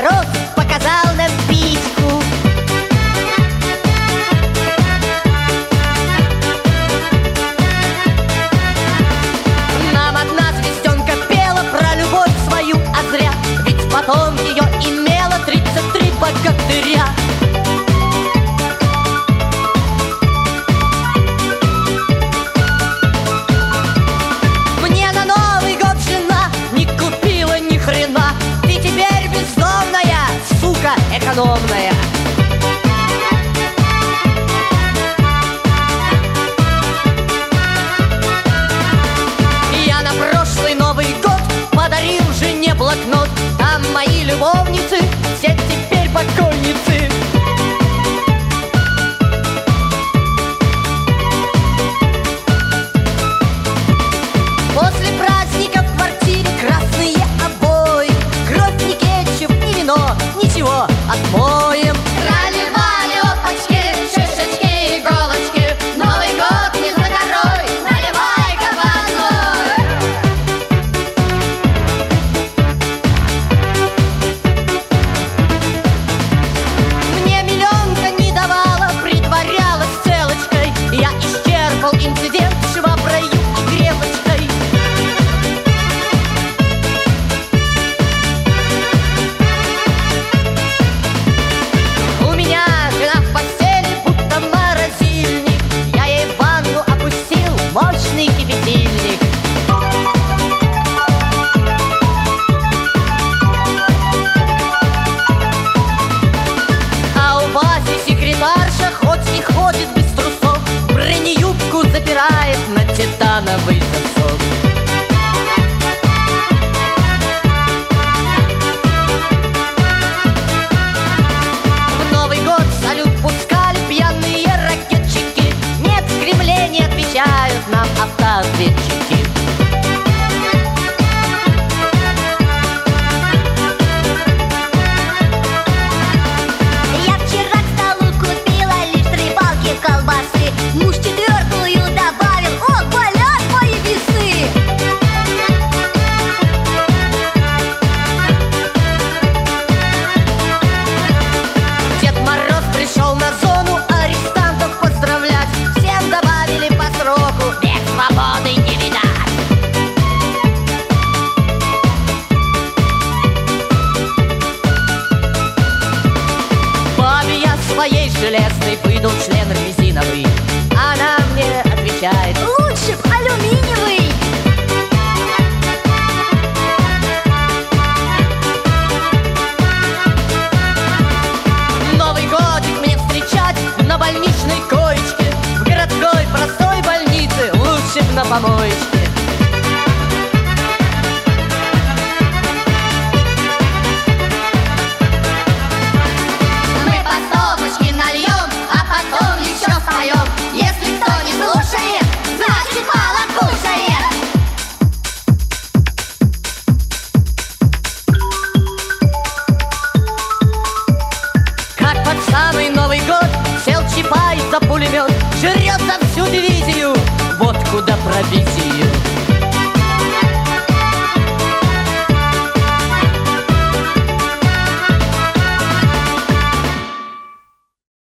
Мороз показал нам письку. Нам одна звезденка пела про любовь свою, а зря, ведь потом ее имело 33 богатыря. Мне на Новый год жена не купила ни хрена. Ты теперь бездомная, сука экономная. Я на прошлый Новый год подарил жене блокнот. Там мои любовницы, все теперь покойницы. После праздника в квартире красные обои. Кровь, ни кетчуп, ни вино, ничего, отмоем. Наливали опачки, шишечки, иголочки. Новый год не за горой, наливай-ка по одной. Мне миллионка не давала, притворялась целочкой. Я исчерпал инцидент шваброй и грелочкой. У меня жена в постели, будто морозильник. Я ей в ванну опустил мощный кипятильник. А у Васи секретарша хоть и ходит без трусов, бронеюбку запирает на титановый засов. В Новый год салют пускали пьяные ракетчики. Нет, в Кремле не отвечают нам автоответчики. Я вчера к столу купила лишь 3 палки колбасы. Муж 4-ю добавил, о, болят мои весы. Дед Мороз пришел на зону арестантов поздравлять. Всем добавили по сроку, век свободы не видать. Бабе я своей железной выдал член резиновый. Она мне отвечает: Лучше б алюминиевый. Новый годик мне встречать на больничной коечке. В городской простой больнице лучше б на помоечке. Мы по стопочке нальем, а потом еще споем. Если кто не слушает, значит мало кушает. Как под самый Новый год сел Чапай за пулемет, жрет за всю дивизию водку да провизию.